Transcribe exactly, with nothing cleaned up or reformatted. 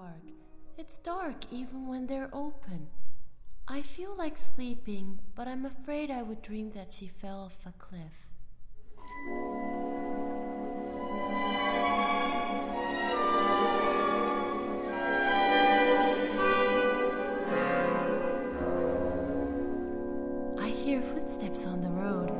dark. It's dark even when they're open. I feel like sleeping, but I'm afraid I would dream that she fell off a cliff. I hear footsteps on the road.